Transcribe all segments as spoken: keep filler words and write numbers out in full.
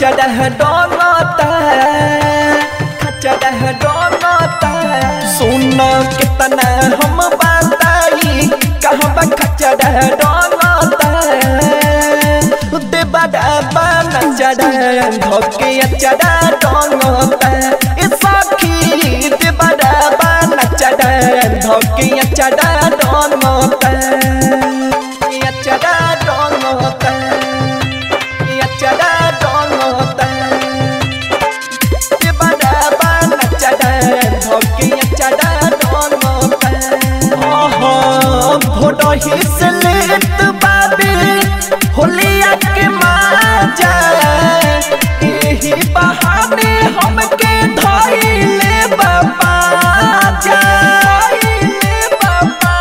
खचड़ा डोलता खचड़ा डोलता सुन कितना हम बताई कहबा खचड़ा डोलता देबड़ा बन चढ़ा धोके चढ़ा डोलता ए सखी देबड़ा बन चढ़ा धोके चढ़ा डोलता चढ़ा डोलता चढ़ा डोलता देबड़ा बन चढ़ा धोके चढ़ा डोलता ओहो भोडो हिसलेत बाबे होलिया के माजा यही बहाने हमके धइले बाबा जा धइले बाबा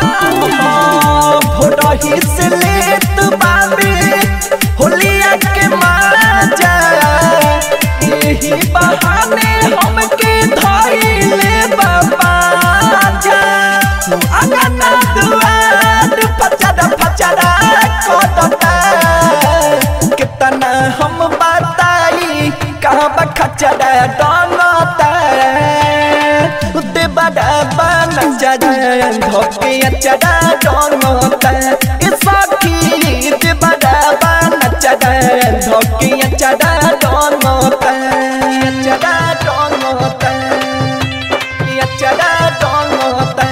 भोडो हिसलेत बाबे होलिया के माजा यही बहाने हमके धइले बाबा जा अंगना दुआर पचड़ा पचड़ा कोटता कितना हम बताई कहबा खचड़ा डोलता देबड़ा बन चढ़ा धोके चढ़ा डोलता ए सखी देबड़ा बन चढ़ा धोके चढ़ा डोलता चढ़ा डोलता चढ़ा डोलता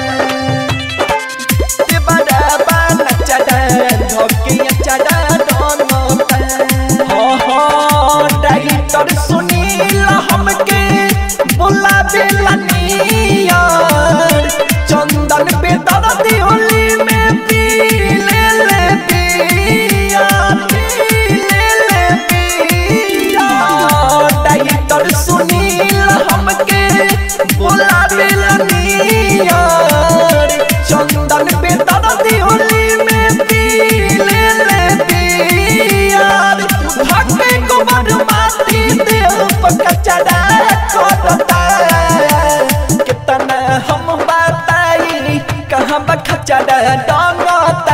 देबड़ा बन चढ़ा धोके चढ़ा डोलता हो हो डाइटर सुनील हमके बुलावे लनिया चंदन पे दर्द होली में पी ले ले पिया पी ले ले पिया डाइटर सुनील हमके बुलावे लनिया चंदन पे दर्द होली में पी ले ले पिया भागे गोबर माटी देह पर चढ़ा कोटता कितना हम बताई कहबा खचड़ा डोलता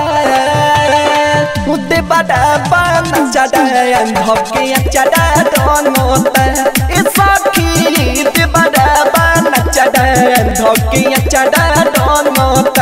देबड़ा बन चढ़ा धोके चढ़ा डोलता ए सखी देबड़ा बन चढ़ा धोके चढ़ा डोलता।